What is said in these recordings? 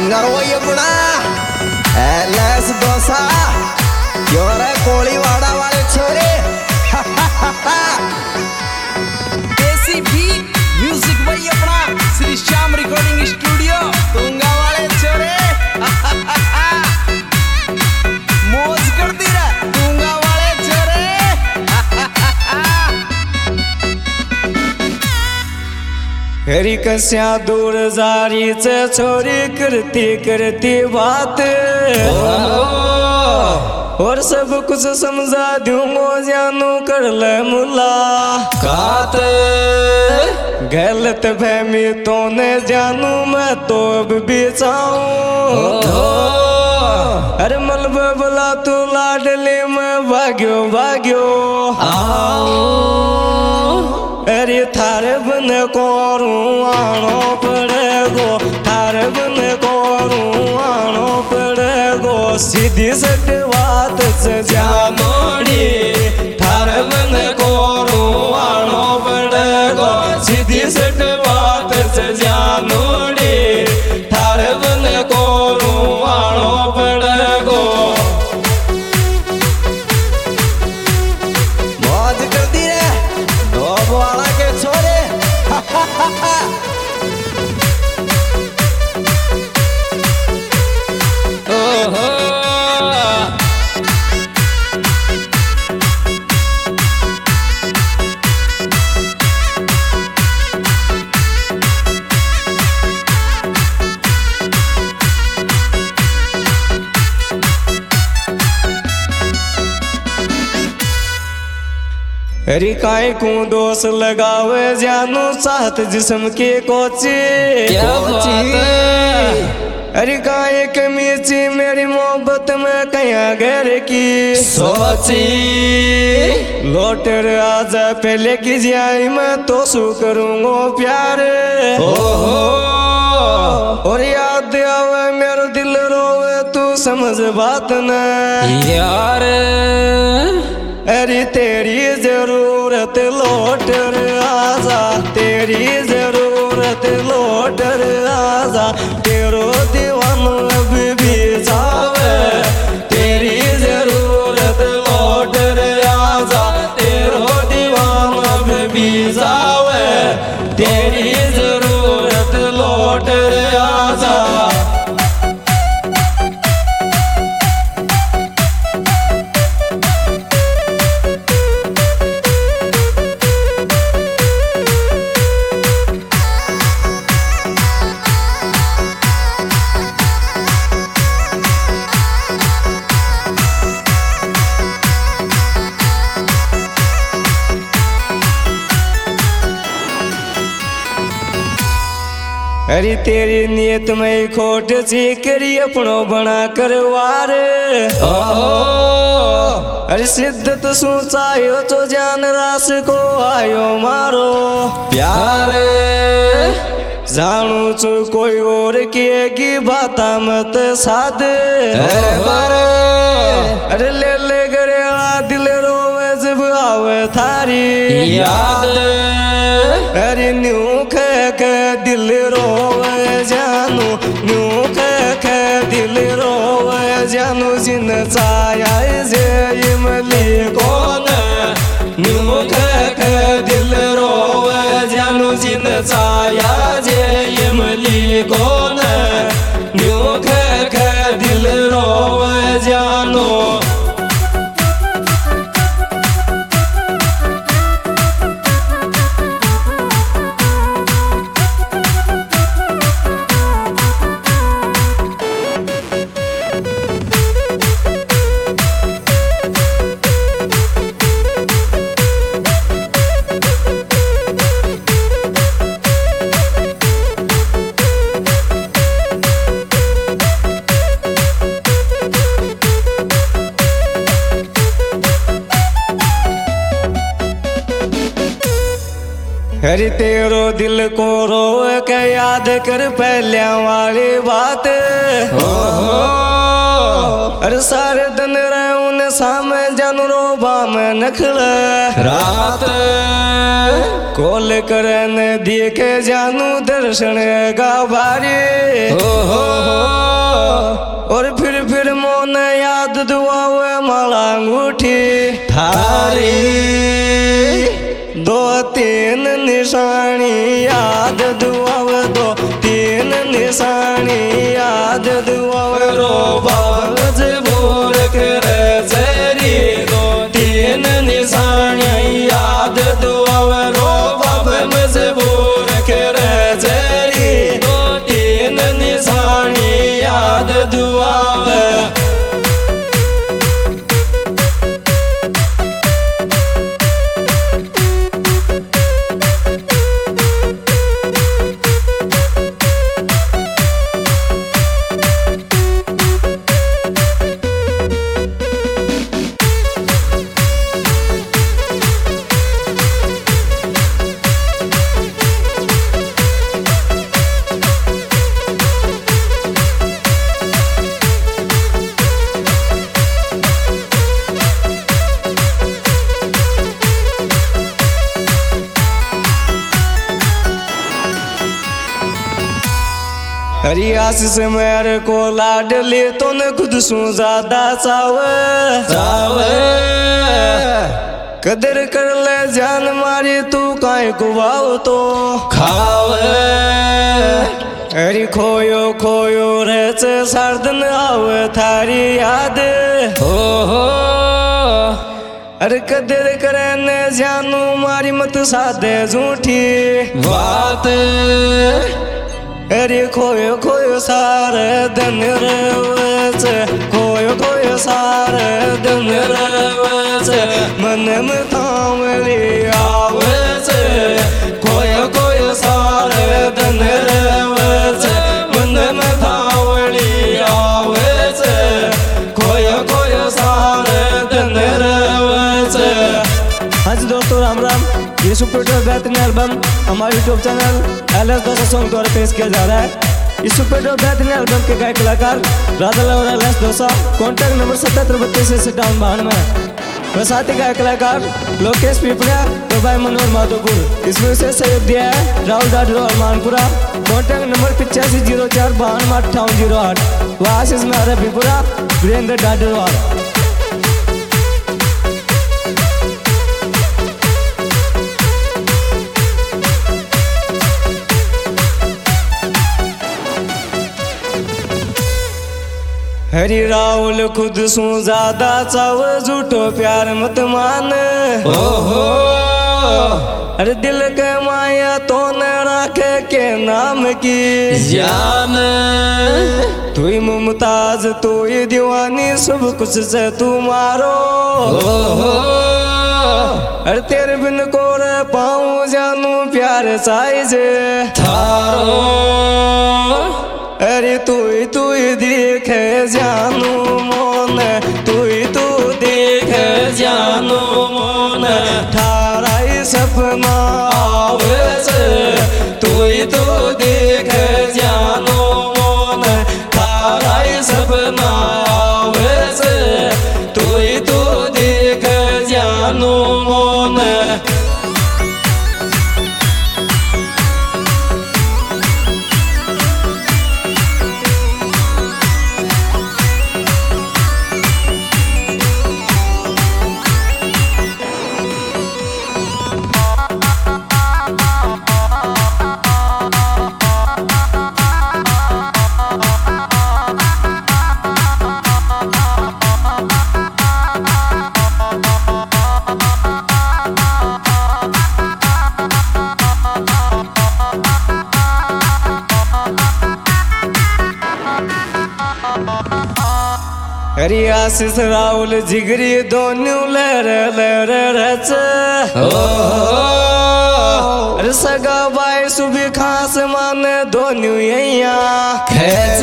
Singer वही अपना LS dosa योरे Koliwada वाले छोरे देसी बीट म्यूजिक वही अपना श्री श्याम रिकॉर्डिंग स्टूडियो तुंगा वाले छोरे मौज करती रह तुंगा वाले छोरे हरी कस्या दूर जारी से छोरी करती करती बात और सब कुछ समझा दूंगो जानू कर ले मुलाकात गलत फहमी तो ने जानू मैं तो अब भी चाहूं अरे मलबे बोला तू लाडली में भाग्यो भाग्यो अरे थारे बन कोरू आनो पड़ेगो थारे बन कोरू आनो पड़ेगो सीधी सट बात से जानोड़ी थारे बन कोरू आनो पड़ेगो सीधी सट बात से जानोड़ी थारे बन कोरू आनो पड़ेगो मौज करती रह डोब वाला के छोरे अरे काय को दोष लगावे जानू साथ जिस्म के कोची क्या बात है? अरे काय कमीची मेरी मोहब्बत में कया घर की सोची लौटर आजा पहले की जाई मैं तो सु करूंगो प्यार और याद आवे मेरा दिल रोवे तू समझ बात न यार अरे तेरी जरूरत लौटर आजा तेरी जरूरत लौटर आजा तेरो दीवाना अब भी जावे तेरी जरूरत लौटर आजा तेरो दीवाना अब भी जावे तेरी जरूरत लौटर आजा अरे तेरी नियत में खोट सी करी अपनो बना करवार अरे सिद्धत सोचायो तो जान रास को आयो मारो प्यार जानू चु कोई और किएगी बाता मत साध अरे ले ले गरेला दिल रोवे जब आवे थारी याद अरे न्यू के दिल रोवे जानू न्यू के दिल रोवे जानू जिन चाया जे इमली कौन न्यू के दिल रोवे जानू जिन चाया जे इमली कौन न्यू के दिल रोवे जानू अरे तेरो दिल को रो के याद कर पहले वाली बात अरे सारे दिन रहे उन्हें सामे जानू रो बाम नखल रात कोल करन देखे जानू दर्शन गाभारी और फिर मोन याद दुआवे माला अंगूठी थारी दो तीन निशानी याद दुआवे दो तीन निशानी याद दुआवे रो बाबज बोर करे जरी दो तीन निशानी याद दुआवे रो बाब मजबूर करे जरी दो तीन निशानी याद दुआवे हरी आशीष मेरे को लाडली तो न खुद सू ज्यादा चावे कदर कर ले जान मारी तू काहे कुवाओ तो खावे हरी खोयो खोयो रेच सर्दन आवे थारी याद हो अरे कदर करे न जानू मारी मत सादे झूठी बात अरे खोयो खोयो सारे दिन रवच खोयो खोयो सारे दिन रवच मन में थामली आवच खोयो खोयो सारे दिन रवच मन में थामली आवच खोयो खोयो सारे दिन रवच। हाँ जी दोस्तों राम राम, ये सुपर बेहतरीन एल्बम हमारे YouTube channel LS Dosa song द्वारा पेश किया जा रहा है। इस सुपर बेहतरीन एल्बम के गायक कलाकार राधा और LS दोसा, कॉन्टैक्ट नंबर 7732 में वह साथी गायक कलाकार लोकेश पिपलिया तो भाई मनोहर माधोपुर। इसमें से सहयोग दिया है राहुल डाडरो और मानपुरा। कॉन्टैक्ट नंबर 8504525808 व आशीष में पिपुरा वीरेंद्र डाडरवाल। हरी राहुल खुद सू ज्यादा चाव झूठो प्यार मत मान ओहो अरे दिल के माया तो न राखे के नाम की जान तू ही मुमताज तू ही दीवानी सब कुछ से तू मारो ओहो अरे तेरे बिन को रे पाऊं जानू प्यार साइज थारो अरे तू ही देखे जानू मोन तू देखे जानू मोन थारा ही सपना आवे से तू देखे जानू मोन थारा ही सपना आवे से तू देखे जानू मोन। हरी आशीष राहुल जिगरी दोनों लहर रच अरे सगा बाई सुबह खास माने दोनों यहाँ खेच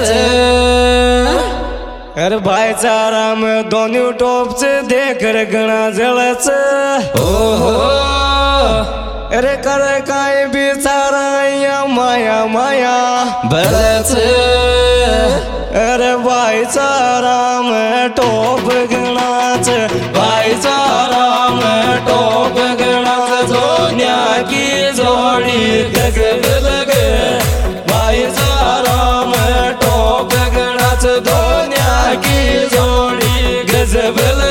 अरे भाईचारा में दोनों टॉप से देख गणा जलच ओहो अरे करे काई बेचारा माया माया बरच अरे भाईचारा में टॉप गणाच भाईचारा में टॉप गणा जो न्याय की जोड़ी गजब लगे बाईचा राम टोक गणाच दोन्या की जोडी गजब लगे